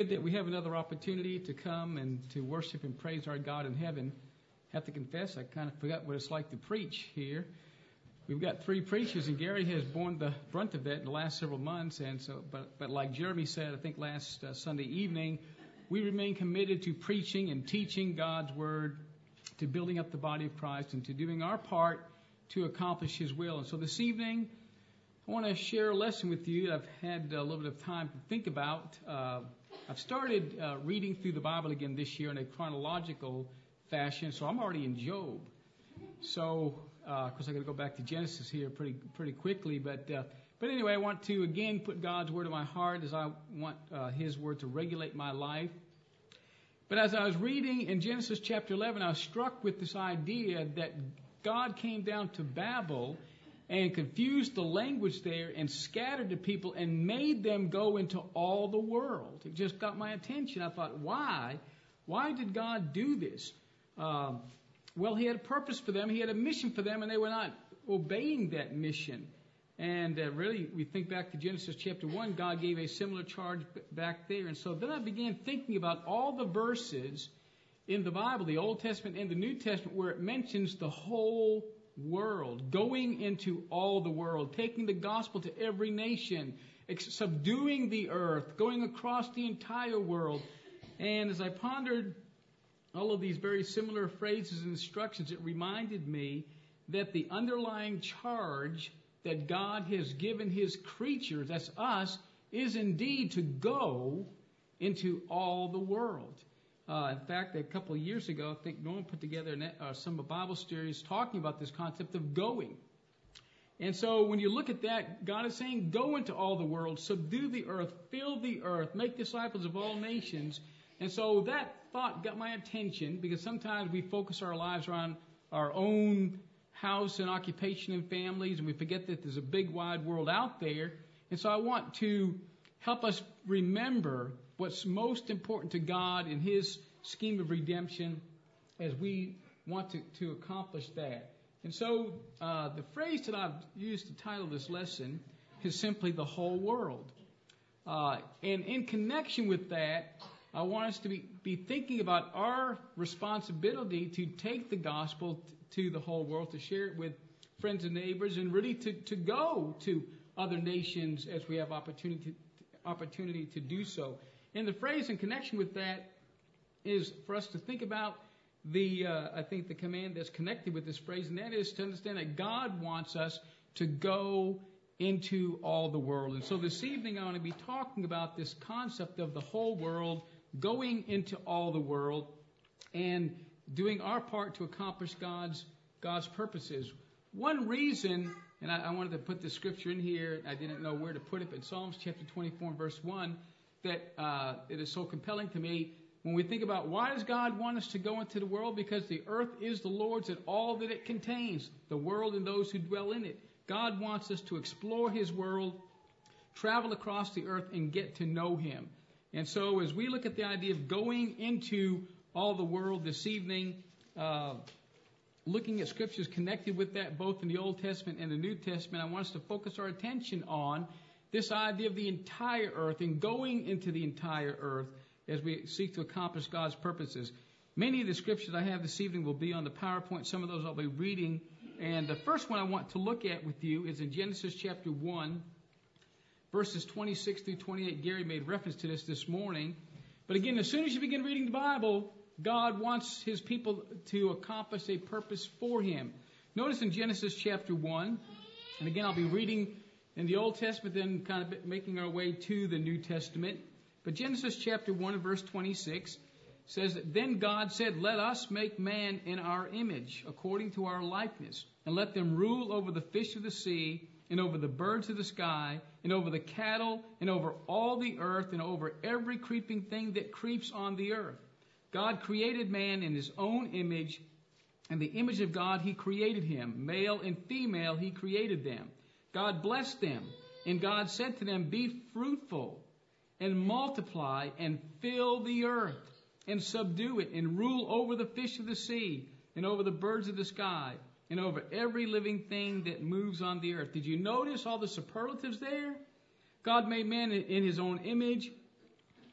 That we have another opportunity to come and to worship and praise our God in heaven. I have to confess, I kind of forgot what it's like to preach here. We've got 3 preachers, and Gary has borne the brunt of that in the last several months. And so, but like Jeremy said, I think last Sunday evening, we remain committed to preaching and teaching God's word, to building up the body of Christ, and to doing our part to accomplish His will. And so this evening, I want to share a lesson with you. I've had a little bit of time to think about. I've started reading through the Bible again this year in a chronological fashion, so I'm already in Job. So, of course, I got to go back to Genesis here pretty quickly. But anyway, I want to again put God's word in my heart, as I want His word to regulate my life. But as I was reading in Genesis chapter 11, I was struck with this idea that God came down to Babel and confused the language there and scattered the people and made them go into all the world. It just got my attention. I thought, why? Why did God do this? Well, He had a purpose for them. He had a mission for them, and they were not obeying that mission. And really, we think back to Genesis chapter 1, God gave a similar charge back there. And so then I began thinking about all the verses in the Bible, the Old Testament and the New Testament, where it mentions the whole world, going into all the world, taking the gospel to every nation, subduing the earth, going across the entire world. And as I pondered all of these very similar phrases and instructions, it reminded me that the underlying charge that God has given His creatures, that's us, is indeed to go into all the world. In fact, a couple of years ago, I think Norman put together some Bible series talking about this concept of going. And so when you look at that, God is saying, go into all the world, subdue the earth, fill the earth, make disciples of all nations. And so that thought got my attention, because sometimes we focus our lives around our own house and occupation and families, and we forget that there's a big wide world out there. And so I want to help us remember what's most important to God in His scheme of redemption as we want to accomplish that. And so the phrase that I've used to title this lesson is simply the whole world. And in connection with that, I want us to be thinking about our responsibility to take the gospel to the whole world, to share it with friends and neighbors, and really to go to other nations as we have opportunity to do so. And the phrase in connection with that is for us to think about I think the command that's connected with this phrase, and that is to understand that God wants us to go into all the world. And so this evening I want to be talking about this concept of the whole world, going into all the world, and doing our part to accomplish God's purposes. One reason, and I wanted to put the scripture in here, I didn't know where to put it, but Psalms chapter 24 and verse 1, that it is so compelling to me when we think about why does God want us to go into the world? Because the earth is the Lord's and all that it contains, the world and those who dwell in it. God wants us to explore His world, travel across the earth, and get to know Him. And so as we look at the idea of going into all the world this evening, looking at scriptures connected with that, both in the Old Testament and the New Testament, I want us to focus our attention on this idea of the entire earth and going into the entire earth as we seek to accomplish God's purposes. Many of the scriptures I have this evening will be on the PowerPoint. Some of those I'll be reading. And the first one I want to look at with you is in Genesis chapter 1, verses 26 through 28. Gary made reference to this morning. But again, as soon as you begin reading the Bible, God wants His people to accomplish a purpose for Him. Notice in Genesis chapter 1, and again I'll be reading in the Old Testament, then kind of making our way to the New Testament. But Genesis chapter 1 and verse 26 says that then God said, let us make man in our image, according to our likeness, and let them rule over the fish of the sea, and over the birds of the sky, and over the cattle, and over all the earth, and over every creeping thing that creeps on the earth. God created man in His own image. In the image of God He created him. Male and female He created them. God blessed them, and God said to them, be fruitful, and multiply, and fill the earth, and subdue it, and rule over the fish of the sea, and over the birds of the sky, and over every living thing that moves on the earth. Did you notice all the superlatives there? God made man in His own image.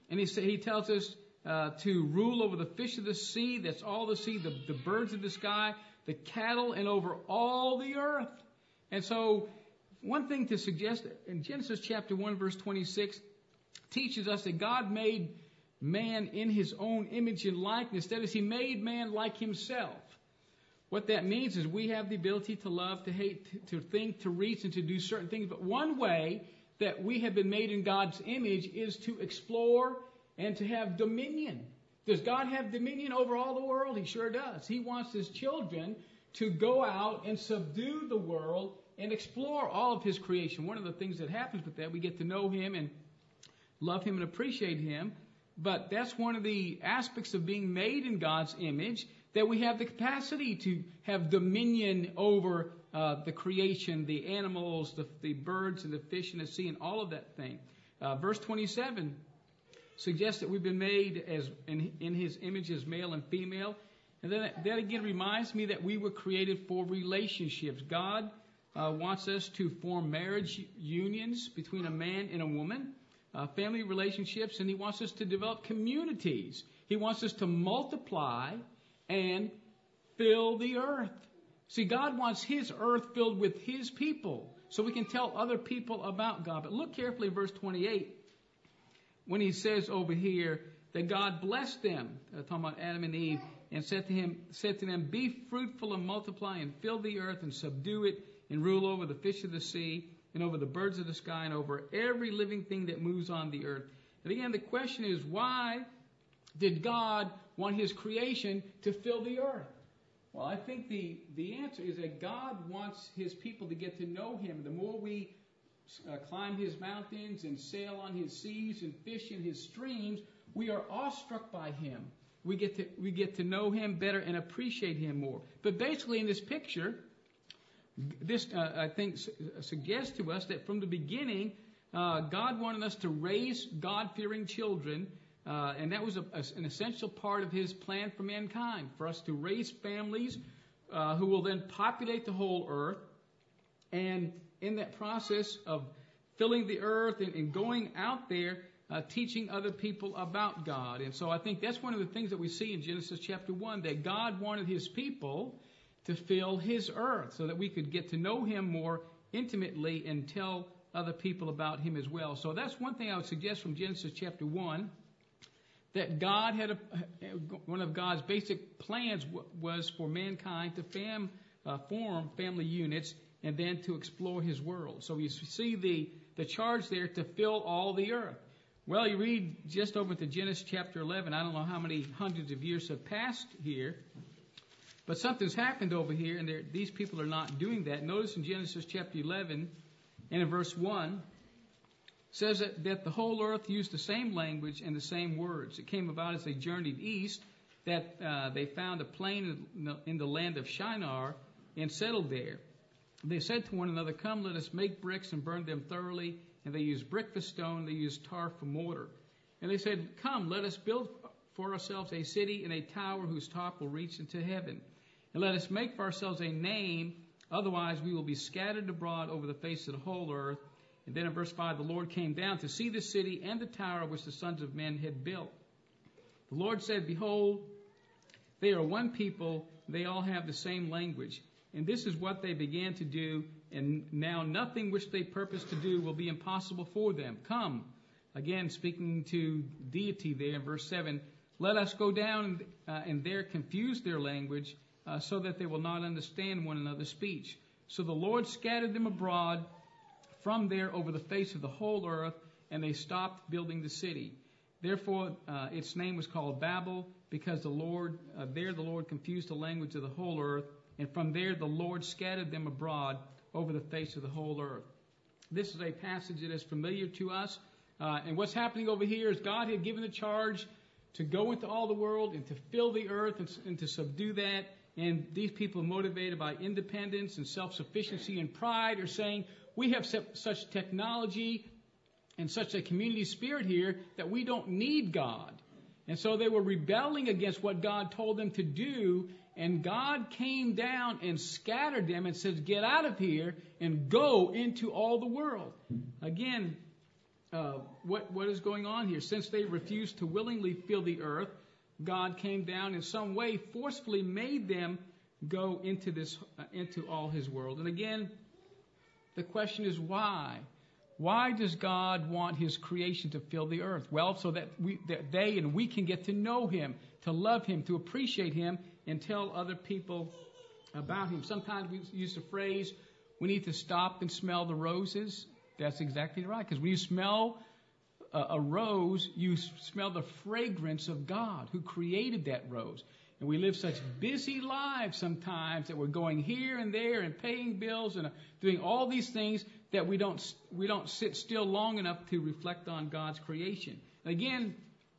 And he tells us to rule over the fish of the sea, that's all the sea, the birds of the sky, the cattle, and over all the earth. And so one thing to suggest in Genesis chapter 1, verse 26, teaches us that God made man in his own image and likeness. That is, he made man like himself. What that means is we have the ability to love, to hate, to think, to reach, and to do certain things. But one way that we have been made in God's image is to explore and to have dominion. Does God have dominion over all the world? He sure does. He wants his children to go out and subdue the world and explore all of his creation. One of the things that happens with that, we get to know him and love him and appreciate him. But that's one of the aspects of being made in God's image, that we have the capacity to have dominion over the creation, the animals, the birds and the fish in the sea, and all of that thing. Verse 27 suggests that we've been made as in his image as male and female. And then that again reminds me that we were created for relationships. God wants us to form marriage unions between a man and a woman, family relationships, and he wants us to develop communities. He wants us to multiply and fill the earth. See, God wants his earth filled with his people so we can tell other people about God. But look carefully in verse 28 when he says over here that God blessed them, talking about Adam and Eve, and said to them, be fruitful and multiply and fill the earth and subdue it and rule over the fish of the sea and over the birds of the sky and over every living thing that moves on the earth. And again, the question is, why did God want his creation to fill the earth? Well, I think the answer is that God wants his people to get to know him. The more we climb his mountains and sail on his seas and fish in his streams, we are awestruck by him. We get to know him better and appreciate him more. But basically in this picture, this I think suggests to us that from the beginning, God wanted us to raise God-fearing children, and that was an essential part of his plan for mankind, for us to raise families who will then populate the whole earth. And in that process of filling the earth and going out there, teaching other people about God. And so I think that's one of the things that we see in Genesis chapter 1, that God wanted his people to fill his earth so that we could get to know him more intimately and tell other people about him as well. So that's one thing I would suggest from Genesis chapter 1, that God had one of God's basic plans was for mankind to form family units and then to explore his world. So you see the charge there to fill all the earth. Well, you read just over to Genesis chapter 11. I don't know how many hundreds of years have passed here, but something's happened over here, and these people are not doing that. Notice in Genesis chapter 11 and in verse 1, says that the whole earth used the same language and the same words. It came about as they journeyed east that they found a plain in the land of Shinar and settled there. They said to one another, come, let us make bricks and burn them thoroughly. And they used brick for stone, they used tar for mortar. And they said, come, let us build for ourselves a city and a tower whose top will reach into heaven. And let us make for ourselves a name, otherwise we will be scattered abroad over the face of the whole earth. And then in verse 5, the Lord came down to see the city and the tower which the sons of men had built. The Lord said, behold, they are one people, they all have the same language. And this is what they began to do, and now nothing which they purpose to do will be impossible for them. Come, again speaking to deity there in verse 7, let us go down and there confuse their language so that they will not understand one another's speech. So the Lord scattered them abroad from there over the face of the whole earth, and they stopped building the city. Therefore its name was called Babel, because the Lord confused the language of the whole earth. And from there, the Lord scattered them abroad over the face of the whole earth. This is a passage that is familiar to us. And what's happening over here is God had given the charge to go into all the world and to fill the earth and to subdue that. And these people, motivated by independence and self-sufficiency and pride, are saying, we have such technology and such a community spirit here that we don't need God. And so they were rebelling against what God told them to do. And God came down and scattered them and said, get out of here and go into all the world. Again, what is going on here. Since they refused to willingly fill the earth, God came down in some way, forcefully made them go into all His world. And again, the question is why? Why does God want His creation to fill the earth? Well, so that they and we can get to know Him, to love Him, to appreciate Him, and tell other people about Him. Sometimes we use the phrase, we need to stop and smell the roses. That's exactly right. Because when you smell a rose, you smell the fragrance of God who created that rose. And we live such busy lives sometimes that we're going here and there and paying bills and doing all these things that we don't sit still long enough to reflect on God's creation. And again,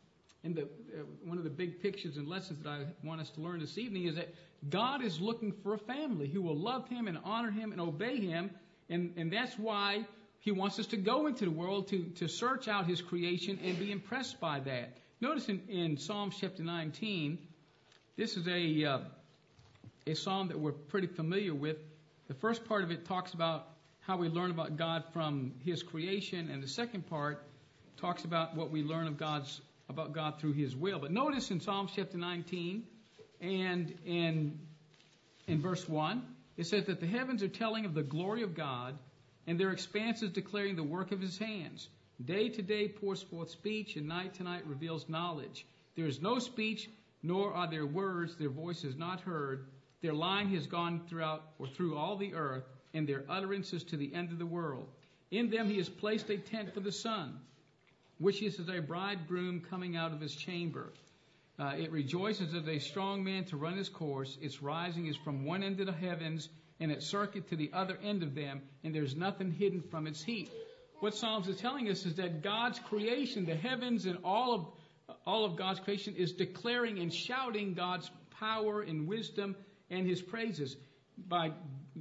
one of the big pictures and lessons that I want us to learn this evening is that God is looking for a family who will love Him and honor Him and obey Him. And that's why He wants us to go into the world to search out His creation and be impressed by that. Notice in Psalms chapter 19, this is a psalm that we're pretty familiar with. The first part of it talks about how we learn about God from His creation, and the second part talks about what we learn about God through His will. But notice in Psalms chapter 19 and in verse 1, it says that the heavens are telling of the glory of God, and their expanses declaring the work of His hands. Day to day pours forth speech, and night to night reveals knowledge. There is no speech, nor are there words, their voice is not heard. Their line has gone through all the earth, and their utterances to the end of the world. In them He has placed a tent for the sun, which is as a bridegroom coming out of his chamber. It rejoices as a strong man to run his course. Its rising is from one end of the heavens, and its circuit to the other end of them, and there's nothing hidden from its heat. What Psalms is telling us is that God's creation, the heavens and all of God's creation, is declaring and shouting God's power and wisdom and His praises. By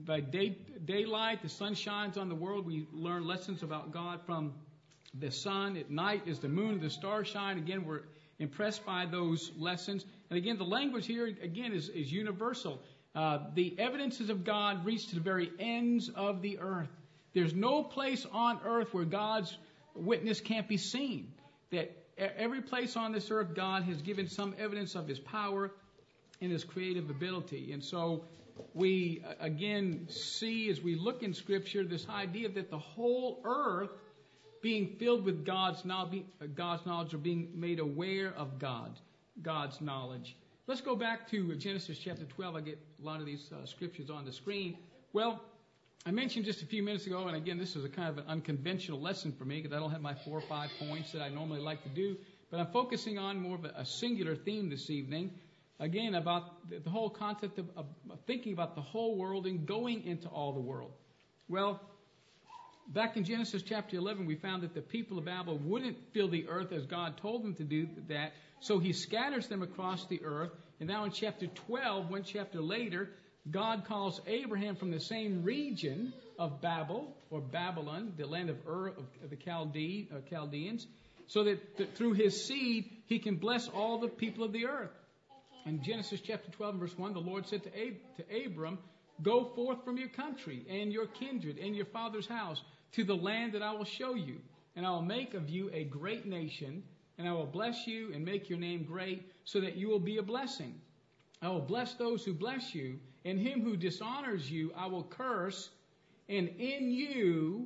daylight, the sun shines on the world. We learn lessons about God from the sun. At night, as the moon and the stars shine, again, we're impressed by those lessons. And again, the language here, again, is universal. The evidences of God reach to the very ends of the earth. There's no place on earth where God's witness can't be seen. That every place on this earth, God has given some evidence of His power and His creative ability. And so we, again, see as we look in Scripture this idea that the whole earth being filled with God's knowledge, or being made aware of God's knowledge. Let's go back to Genesis chapter 12. I get a lot of these scriptures on the screen. Well, I mentioned just a few minutes ago, and again, this is a kind of an unconventional lesson for me because I don't have my 4 or 5 points that I normally like to do, but I'm focusing on more of a singular theme this evening. Again, about the whole concept of thinking about the whole world and going into all the world. Well, back in Genesis chapter 11, we found that the people of Babel wouldn't fill the earth as God told them to do that, so He scatters them across the earth. And now in chapter 12, one chapter later, God calls Abraham from the same region of Babel, or Babylon, the land of Ur of the Chaldeans, so that through his seed He can bless all the people of the earth. In Genesis chapter 12, verse 1, the Lord said to Abram, "Go forth from your country and your kindred and your father's house to the land that I will show you, and I will make of you a great nation, and I will bless you and make your name great, so that you will be a blessing. I will bless those who bless you, and him who dishonors you I will curse, and in you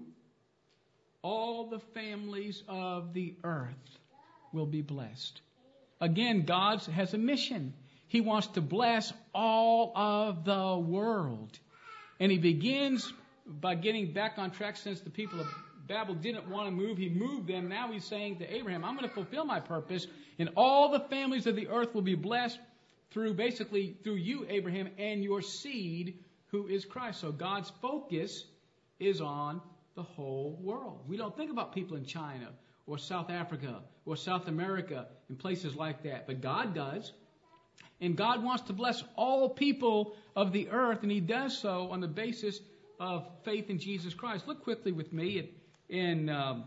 all the families of the earth will be blessed." Again, God has a mission. He wants to bless all of the world. And He begins by getting back on track. Since the people of Babel didn't want to move, He moved them. Now He's saying to Abraham, I'm going to fulfill my purpose, and all the families of the earth will be blessed through you, Abraham, and your seed, who is Christ. So God's focus is on the whole world. We don't think about people in China or South Africa or South America and places like that, but God does. And God wants to bless all people of the earth, and He does so on the basis of faith in Jesus Christ. Look quickly with me in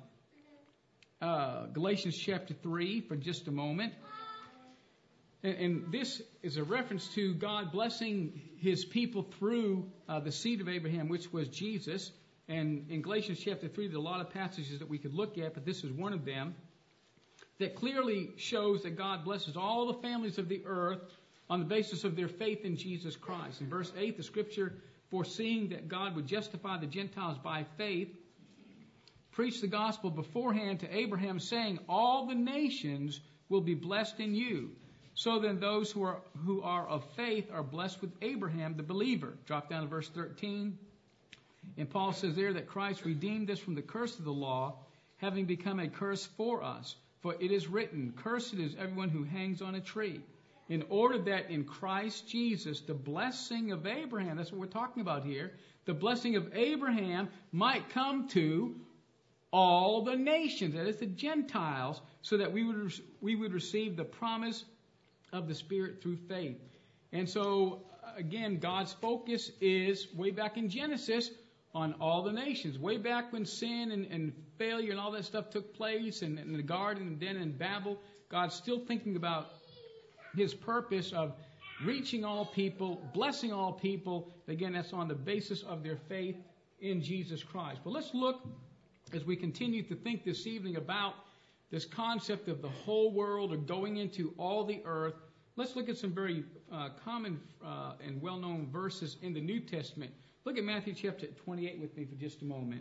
Galatians chapter 3 for just a moment. And this is a reference to God blessing His people through the seed of Abraham, which was Jesus. And in Galatians chapter 3, there are a lot of passages that we could look at, but this is one of them that clearly shows that God blesses all the families of the earth on the basis of their faith in Jesus Christ. In verse 8, the scripture, foreseeing that God would justify the Gentiles by faith, preached the gospel beforehand to Abraham, saying, all the nations will be blessed in you. So then those who are of faith are blessed with Abraham, the believer. Drop down to verse 13. And Paul says there that Christ redeemed us from the curse of the law, having become a curse for us. For it is written, cursed is everyone who hangs on a tree, in order that in Christ Jesus the blessing of Abraham, that's what we're talking about here, the blessing of Abraham might come to all the nations, that is the Gentiles, so that we would receive the promise of the Spirit through faith. And so, again, God's focus is way back in Genesis on all the nations. Way back when sin and failure and all that stuff took place and in the garden and then in Babel, God's still thinking about His purpose of reaching all people, blessing all people. Again, that's on the basis of their faith in Jesus Christ. But let's look, as we continue to think this evening about this concept of the whole world or going into all the earth, let's look at some very common and well-known verses in the New Testament. Look at Matthew chapter 28 with me for just a moment.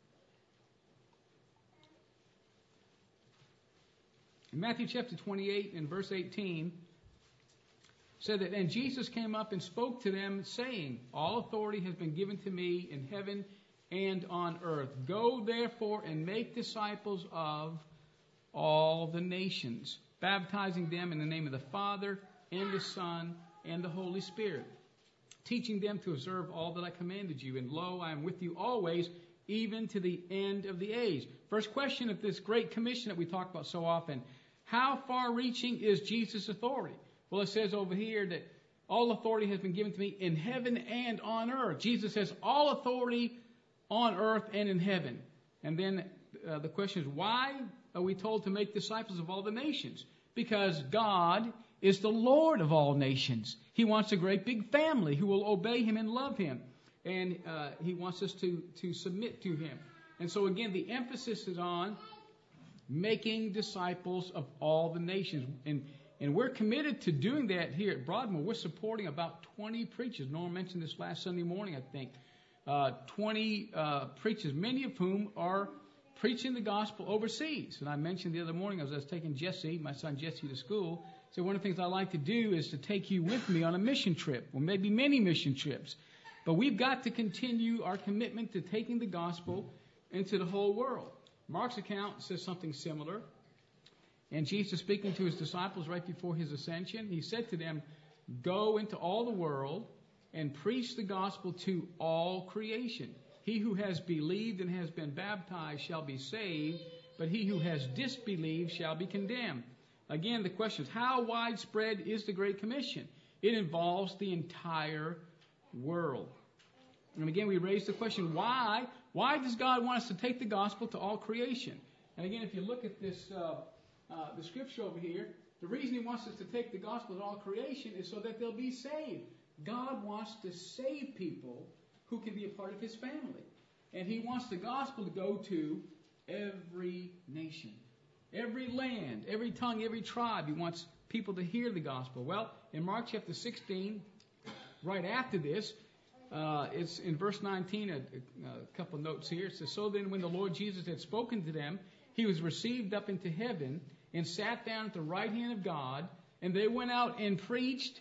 In Matthew chapter 28 and verse 18, said that, and Jesus came up and spoke to them, saying, all authority has been given to me in heaven and on earth. Go therefore and make disciples of all the nations, baptizing them in the name of the Father and the Son and the Holy Spirit, teaching them to observe all that I commanded you. And lo, I am with you always, even to the end of the age. First question of this great commission that we talk about so often, how far-reaching is Jesus' authority? Well, it says over here that all authority has been given to me in heaven and on earth. Jesus says all authority on earth and in heaven. And then the question is, why are we told to make disciples of all the nations? Because God is the Lord of all nations. He wants a great big family who will obey Him and love Him. And He wants us to submit to Him. And so again, the emphasis is on making disciples of all the nations. And we're committed to doing that here at Broadmoor. We're supporting about 20 preachers. Norm mentioned this last Sunday morning, I think. 20 preachers, many of whom are preaching the gospel overseas. And I mentioned the other morning as I was taking Jesse, my son Jesse, to school. So one of the things I like to do is to take you with me on a mission trip, or maybe many mission trips. But we've got to continue our commitment to taking the gospel into the whole world. Mark's account says something similar. And Jesus, speaking to His disciples right before His ascension, He said to them, go into all the world and preach the gospel to all creation. He who has believed and has been baptized shall be saved, but he who has disbelieved shall be condemned. Again, the question is, how widespread is the Great Commission? It involves the entire world. And again, we raise the question, why? Why does God want us to take the gospel to all creation? And again, if you look at this, the scripture over here, the reason He wants us to take the gospel to all creation is so that they'll be saved. God wants to save people who can be a part of His family. And He wants the gospel to go to every nation, every land, every tongue, every tribe. He wants people to hear the gospel. Well, in Mark chapter 16, right after this, it's in verse 19, a couple notes here. It says, so then when the Lord Jesus had spoken to them, He was received up into heaven and sat down at the right hand of God, and they went out and preached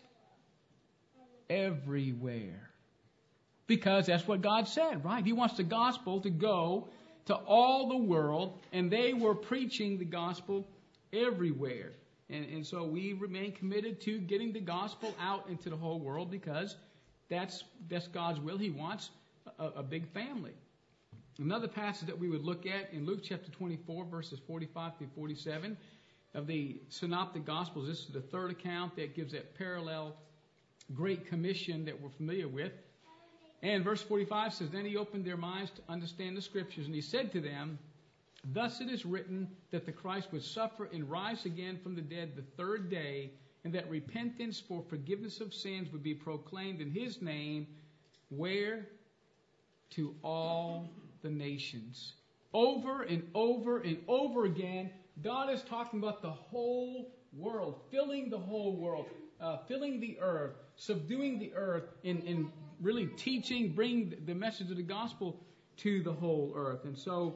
everywhere. Because that's what God said, right? He wants the gospel to go to all the world, and they were preaching the gospel everywhere. And so we remain committed to getting the gospel out into the whole world, because that's God's will. He wants a big family. Another passage that we would look at in Luke chapter 24, verses 45 through 47 of the Synoptic Gospels. This is the third account that gives that parallel Great Commission that we're familiar with. And verse 45 says, then He opened their minds to understand the Scriptures, and He said to them, thus it is written that the Christ would suffer and rise again from the dead the third day, and that repentance for forgiveness of sins would be proclaimed in His name, where? To all the nations. Over and over and over again, God is talking about the whole world, filling the whole world, filling the earth, subduing the earth, and really teaching, bring the message of the gospel to the whole earth. And so,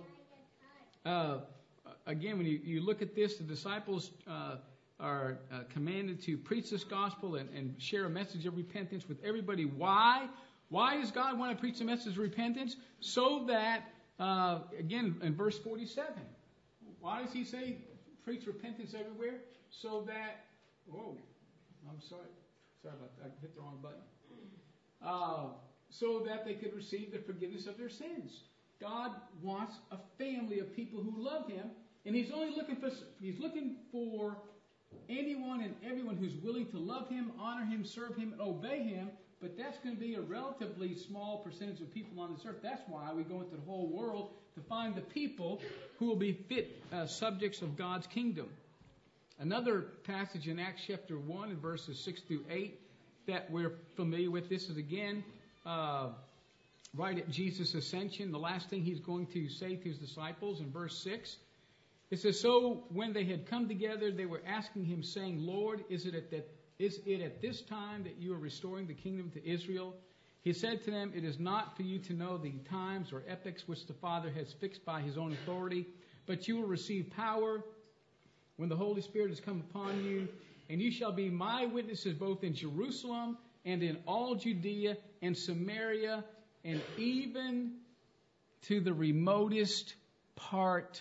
again, when you look at this, the disciples are commanded to preach this gospel and share a message of repentance with everybody. Why? Why does God want to preach the message of repentance? So that, again, in verse 47, why does he say preach repentance everywhere? So that, I'm sorry about that, I hit the wrong button. So that they could receive the forgiveness of their sins. God wants a family of people who love him, and he's looking for anyone and everyone who's willing to love him, honor him, serve him, and obey him. But that's going to be a relatively small percentage of people on this earth. That's why we go into the whole world to find the people who will be fit subjects of God's kingdom. Another passage in Acts chapter 1 and verses 6 through 8 that we're familiar with. This is again right at Jesus' ascension. The last thing he's going to say to his disciples in verse 6. It says, "So when they had come together, they were asking him, saying, Lord, is it at this time that you are restoring the kingdom to Israel? He said to them, it is not for you to know the times or epochs which the Father has fixed by his own authority, but you will receive power when the Holy Spirit has come upon you, and you shall be my witnesses both in Jerusalem and in all Judea and Samaria and even to the remotest part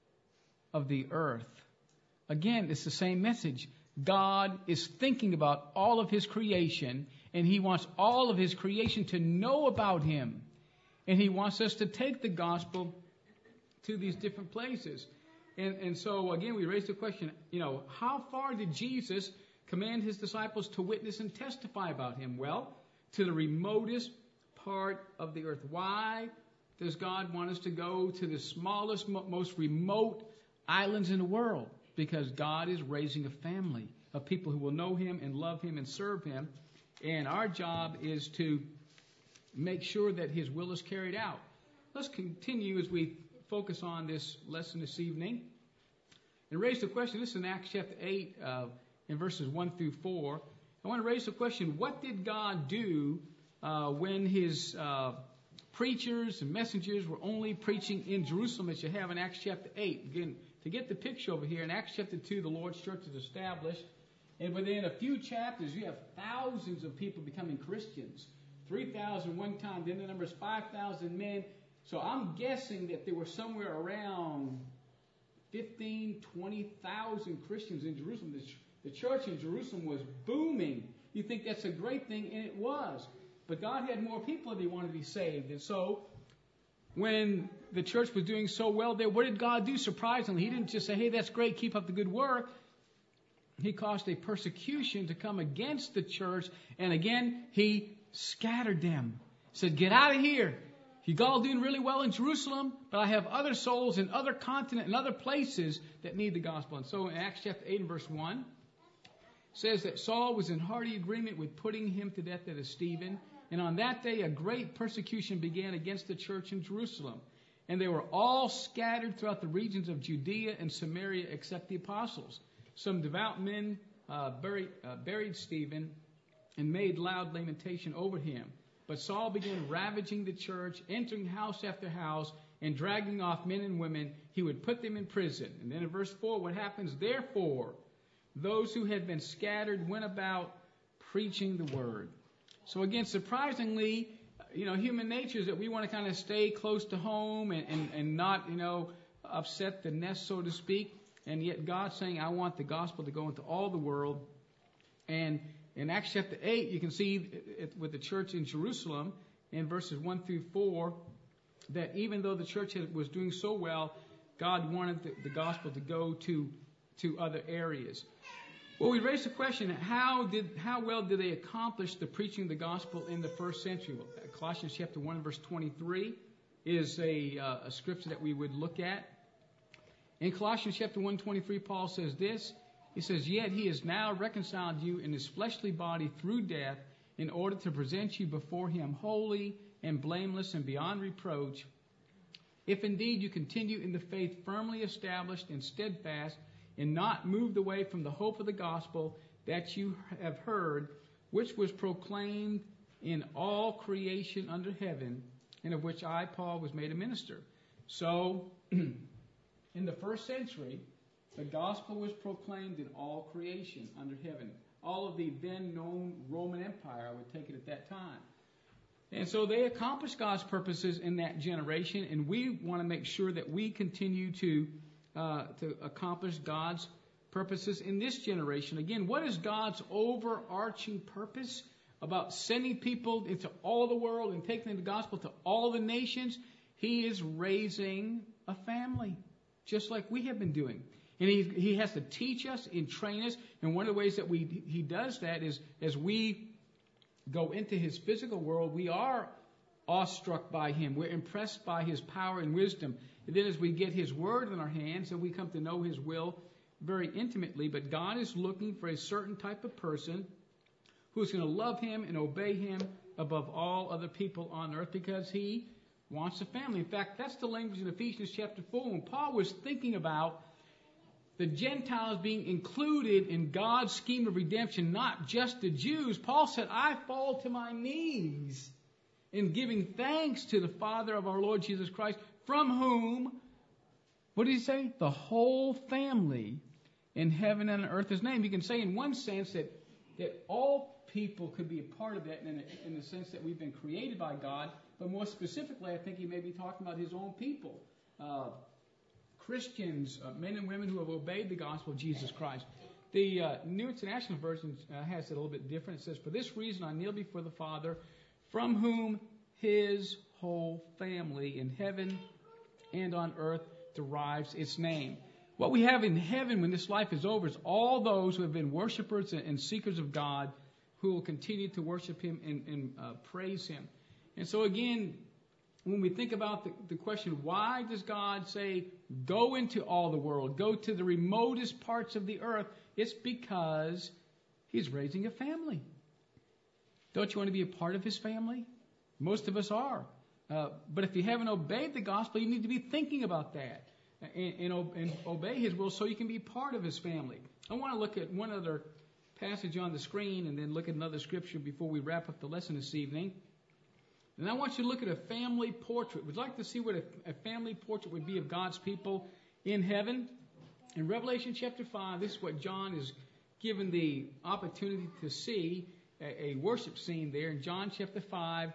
of the earth." Again, it's the same message. God is thinking about all of his creation, and he wants all of his creation to know about him. And he wants us to take the gospel to these different places. And so, again, we raise the question, how far did Jesus command his disciples to witness and testify about him? Well, to the remotest part of the earth. Why does God want us to go to the smallest, most remote islands in the world? Because God is raising a family of people who will know him and love him and serve him. And our job is to make sure that his will is carried out. Let's continue as we focus on this lesson this evening and raise the question. This is in Acts chapter 8 in verses 1 through 4. I want to raise the question, what did God do when his preachers and messengers were only preaching in Jerusalem, as you have in Acts chapter 8? Again, to get the picture over here, in Acts chapter 2, the Lord's church is established. And within a few chapters, you have thousands of people becoming Christians. 3,000 one time, then the number is 5,000 men. So I'm guessing that there were somewhere around 15,000, 20,000 Christians in Jerusalem. The church in Jerusalem was booming. You think that's a great thing, and it was. But God had more people that he wanted to be saved. And so when the church was doing so well there, what did God do? Surprisingly, he didn't just say, hey, that's great, keep up the good work. He caused a persecution to come against the church. And again, he scattered them. Said, get out of here. You're all doing really well in Jerusalem, but I have other souls in other continents and other places that need the gospel. And so in Acts chapter 8 and verse 1, it says that Saul was in hearty agreement with putting him to death as Stephen. And on that day, a great persecution began against the church in Jerusalem. And they were all scattered throughout the regions of Judea and Samaria except the apostles. Some devout men buried Stephen and made loud lamentation over him. But Saul began ravaging the church, entering house after house, and dragging off men and women. He would put them in prison. And then in verse 4, what happens? Therefore, those who had been scattered went about preaching the word. So again, surprisingly, human nature is that we want to kind of stay close to home and not, upset the nest, so to speak. And yet God's saying, I want the gospel to go into all the world. And in Acts chapter 8, you can see with the church in Jerusalem, in verses 1 through 4, that even though the church was doing so well, God wanted the gospel to go to other areas. Well, we raised the question, how well did they accomplish the preaching of the gospel in the first century? Well, Colossians chapter 1 verse 23 is a scripture that we would look at. In Colossians chapter 1:23, Paul says this. He says, yet he has now reconciled you in his fleshly body through death in order to present you before him holy and blameless and beyond reproach if indeed you continue in the faith firmly established and steadfast, and not moved away from the hope of the gospel that you have heard, which was proclaimed in all creation under heaven, and of which I, Paul, was made a minister. So, in the first century, the gospel was proclaimed in all creation under heaven. All of the then known Roman Empire, I would take it at that time. And so they accomplished God's purposes in that generation, and we want to make sure that we continue to accomplish God's purposes in this generation. Again, what is God's overarching purpose about sending people into all the world and taking the gospel to all the nations? He is raising a family, just like we have been doing. And he has to teach us and train us. And one of the ways that he does that is as we go into his physical world, we are awestruck by him. We're impressed by his power and wisdom. And then as we get his word in our hands and we come to know his will very intimately. But God is looking for a certain type of person who's going to love him and obey him above all other people on earth, because he wants a family. In fact, that's the language in Ephesians chapter 4. When Paul was thinking about the Gentiles being included in God's scheme of redemption, not just the Jews, Paul said, I fall to my knees in giving thanks to the Father of our Lord Jesus Christ, from whom, what did he say? The whole family in heaven and on earth is named. You can say in one sense that all people could be a part of that in the sense that we've been created by God, but more specifically, I think he may be talking about his own people. Christians, men and women who have obeyed the gospel of Jesus Christ. The New International Version has it a little bit different. It says, for this reason I kneel before the Father, from whom his whole family in heaven and on earth derives its name. What we have in heaven when this life is over is all those who have been worshipers and seekers of God, who will continue to worship him and praise him. And so again, when we think about the question, why does God say, go into all the world, go to the remotest parts of the earth? It's because he's raising a family. Don't you want to be a part of his family? Most of us are. But if you haven't obeyed the gospel, you need to be thinking about that and obey his will so you can be part of his family. I want to look at one other passage on the screen and then look at another scripture before we wrap up the lesson this evening. And I want you to look at a family portrait. We'd like to see what a family portrait would be of God's people in heaven. In Revelation chapter 5, this is what John is given the opportunity to see, a worship scene there. In John chapter 5,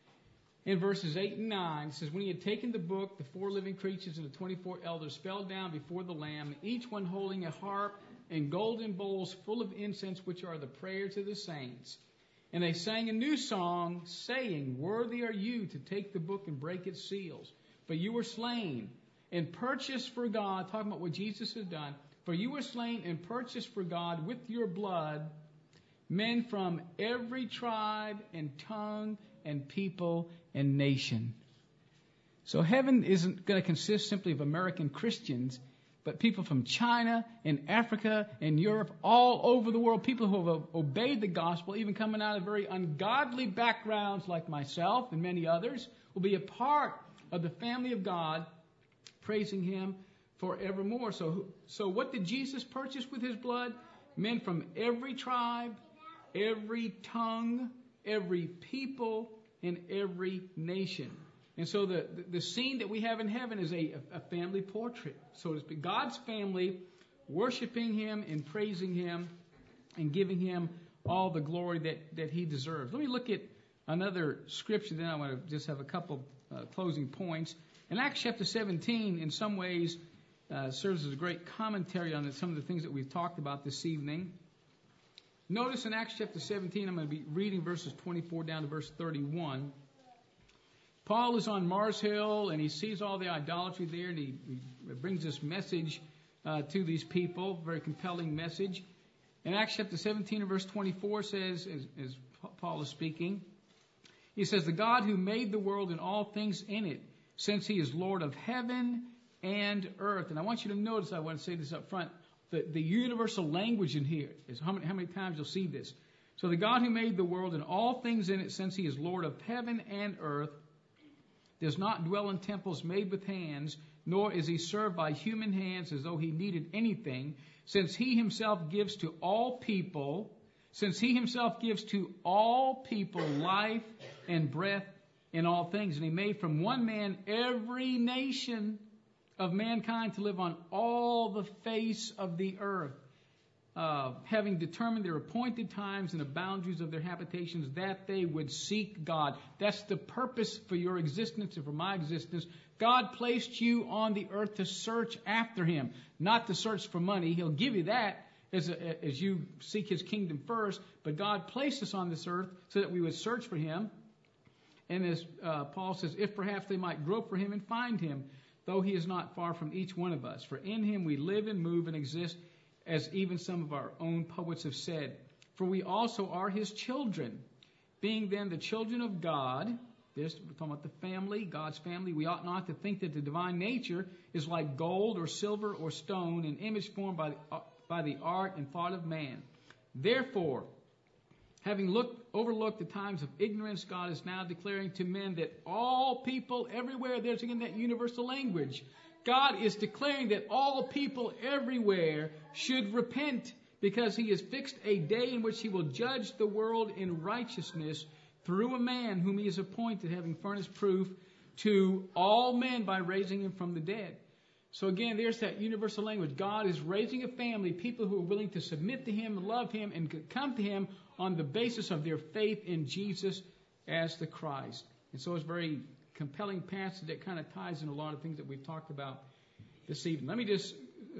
in verses 8 and 9, it says, when he had taken the book, the 4 living creatures and the 24 elders fell down before the Lamb, each one holding a harp and golden bowls full of incense, which are the prayers of the saints. And they sang a new song, saying, worthy are you to take the book and break its seals. For you were slain and purchased for God, talking about what Jesus has done, for you were slain and purchased for God with your blood men from every tribe and tongue and people and nation. So heaven isn't going to consist simply of American Christians, but people from China and Africa and Europe, all over the world, people who have obeyed the gospel, even coming out of very ungodly backgrounds like myself and many others, will be a part of the family of God, praising him forevermore. So what did Jesus purchase with his blood? Men from every tribe, every tongue, every people, and every nation. And so the scene that we have in heaven is a family portrait, so to speak. God's family worshiping him and praising him and giving him all the glory that he deserves. Let me look at another scripture, then I want to just have a couple closing points. In Acts chapter 17, in some ways, serves as a great commentary on some of the things that we've talked about this evening. Notice in Acts chapter 17, I'm going to be reading verses 24 down to verse 31. Paul is on Mars Hill, and he sees all the idolatry there, and he brings this message to these people, very compelling message. In Acts chapter 17 and verse 24 says, as Paul is speaking, he says, the God who made the world and all things in it, since he is Lord of heaven and earth. And I want you to notice, I want to say this up front, the universal language in here is how many times you'll see this. So the God who made the world and all things in it, since he is Lord of heaven and earth, does not dwell in temples made with hands, nor is he served by human hands as though he needed anything, since he himself gives to all people life and breath in all things. And he made from one man every nation of mankind to live on all the face of the earth, having determined their appointed times and the boundaries of their habitations, that they would seek God. That's the purpose for your existence and for my existence. God placed you on the earth to search after Him, not to search for money. He'll give you that as you seek His kingdom first. But God placed us on this earth so that we would search for Him. And as Paul says, if perhaps they might grope for Him and find Him, though He is not far from each one of us. For in Him we live and move and exist, as even some of our own poets have said. For we also are His children. Being then the children of God, we're talking about the family, God's family, we ought not to think that the divine nature is like gold or silver or stone, an image formed by the art and thought of man. Therefore, having overlooked the times of ignorance, God is now declaring to men that all people everywhere, there's again that universal language, God is declaring that all people everywhere should repent, because He has fixed a day in which He will judge the world in righteousness through a man whom He has appointed, having furnished proof to all men by raising Him from the dead. So again, there's that universal language. God is raising a family, people who are willing to submit to Him, love Him, and come to Him on the basis of their faith in Jesus as the Christ. And so it's a very compelling passage that kind of ties in a lot of things that we've talked about this evening. Let me just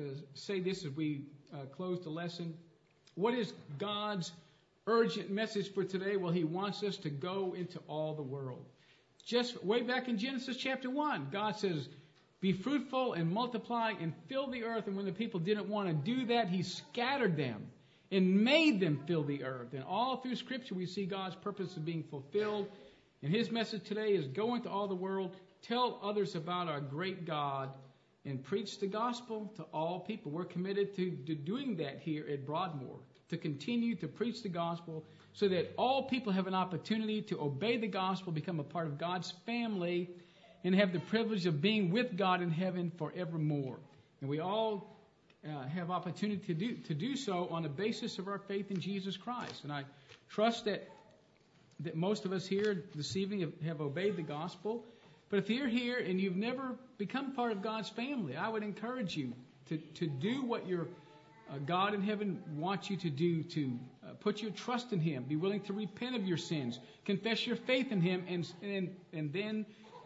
say this as we close the lesson. What is God's urgent message for today? Well, He wants us to go into all the world. Just way back in Genesis chapter 1, God says, be fruitful and multiply and fill the earth. And when the people didn't want to do that, He scattered them and made them fill the earth. And all through Scripture, we see God's purpose of being fulfilled. And His message today is go into all the world, tell others about our great God, and preach the gospel to all people. We're committed to doing that here at Broadmoor, to continue to preach the gospel so that all people have an opportunity to obey the gospel, become a part of God's family, and have the privilege of being with God in heaven forevermore. And we all have opportunity to do so on the basis of our faith in Jesus Christ. And I trust that most of us here this evening have obeyed the gospel. But if you're here and you've never become part of God's family, I would encourage you to do what your God in heaven wants you to do, to put your trust in Him, be willing to repent of your sins, confess your faith in Him, and then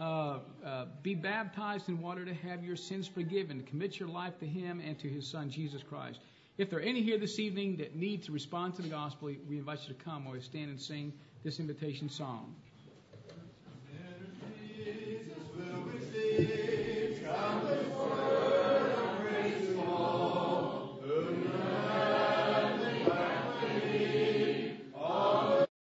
be baptized in water to have your sins forgiven. Commit your life to Him and to His Son, Jesus Christ. If there are any here this evening that need to respond to the gospel, we invite you to come while we stand and sing this invitation song. Jesus will receive.